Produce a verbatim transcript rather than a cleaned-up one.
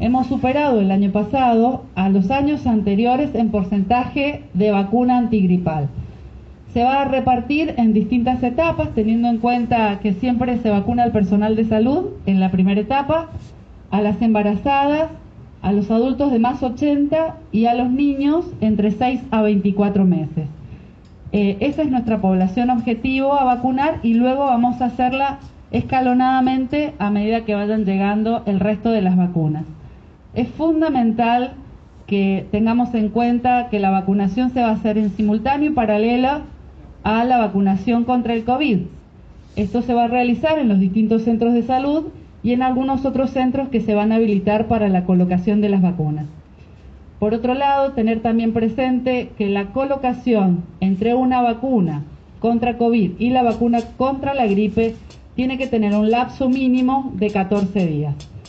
hemos superado el año pasado a los años anteriores en porcentaje de vacuna antigripal. Se va a repartir en distintas etapas, teniendo en cuenta que siempre se vacuna al personal de salud en la primera etapa, a las embarazadas, a los adultos de más ochenta y a los niños entre seis a veinticuatro meses. Eh, esa es nuestra población objetivo a vacunar y luego vamos a hacerla escalonadamente a medida que vayan llegando el resto de las vacunas. Es fundamental que tengamos en cuenta que la vacunación se va a hacer en simultáneo y paralela a la vacunación contra el COVID. Esto se va a realizar en los distintos centros de salud y en algunos otros centros que se van a habilitar para la colocación de las vacunas. Por otro lado, tener también presente que la colocación entre una vacuna contra COVID y la vacuna contra la gripe tiene que tener un lapso mínimo de catorce días.